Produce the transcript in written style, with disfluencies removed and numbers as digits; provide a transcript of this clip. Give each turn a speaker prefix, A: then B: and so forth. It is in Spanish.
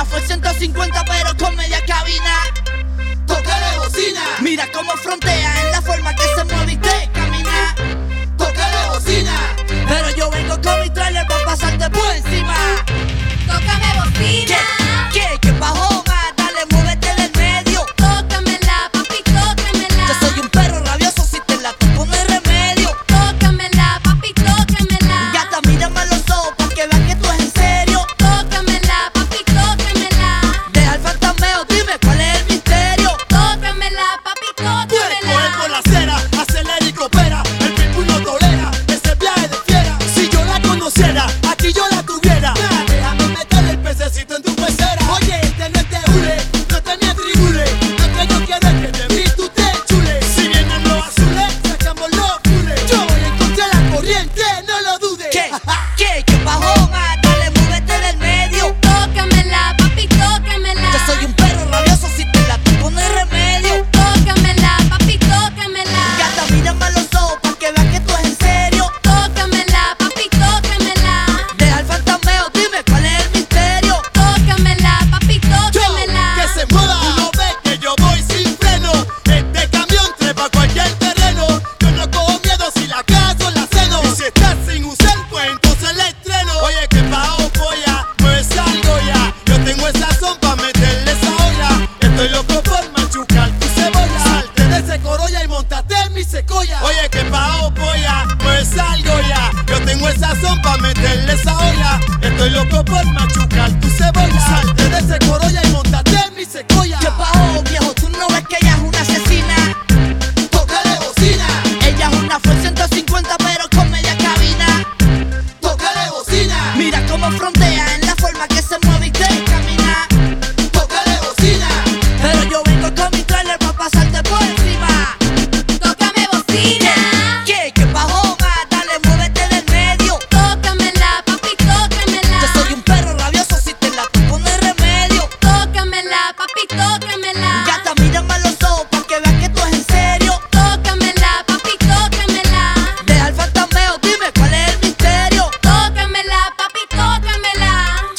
A: fue 150 pero con media cabina.
B: Tócale bocina.
A: Mira cómo frontea en la forma que se mueve y te camina.
B: Tócale bocina.
A: Pero yo vengo con mi trailer pa' pasarte por encima.
C: Tócame bocina.
A: ¿Qué bajó más? Dale, muévete del medio.
C: Tócamela, papi, tócamela.
A: Yo soy un perro rabioso, si te la toco no hay remedio.
C: Tócamela, papi, tócamela.
A: Gata, mírame a los ojos pa' que vean que tú es en serio.
C: Tócamela, papi, tócamela.
A: Deja el fantasmeo, dime cuál es el misterio.
C: Tócamela, papi,
B: Puedes coger por la
C: tócamela.
B: acera, acelera y coopera. El pitbull no tolera ese viaje de fiera. Si yo la conociera, aquí yo la tuviera. Déjame meterle el pececito en tu pecera. Oye, este no es de hule, no te me atribule. Lo que yo quiero es que de mí tú te chules. Si vienen los azules, sacamos los fules. Yo voy en contra de la corriente, no lo dudes.
A: ¿Qué bajó más? Dale, muévete del medio.
C: Tócamela, papi, tócamela.
A: Yo soy un perro rabioso, si te la toco no hay remedio.
C: Tócamela, papi, tócamela.
A: Gata, mírame a los ojos pa' que vean que tú es en serio.
C: Tócamela, papi, tócamela.
A: Deja el fantasmeo, dime cuál es el misterio.
C: Tócamela, papi,
B: Yo,
C: tócamela.
B: que se mueva. Uno ve que yo voy sin freno. Este camión trepa cualquier terreno. Yo no cojo miedo si la caso la ceno. Y si estás sin usar, pues entonces la estreno. Oye, que pago polla, pues salgo ya. Yo tengo esa son pa' meterle esa olla. Estoy loco por machucar tu cebolla. Salte de ese corolla y montate en mi secoya. Oye, que pago polla, pues salgo ya. Yo tengo esa son pa' meterle esa olla. Estoy loco por machucar tu cebolla. Salte de ese corolla y montate en mi secoya.
A: ¿Qué bajó, viejo? ¿Tú no ves que ella es una asesina?
B: Tócale bocina.
A: Ella es una Ford 150 pero con media cabina.
B: Tócale bocina.
A: Mira cómo frontea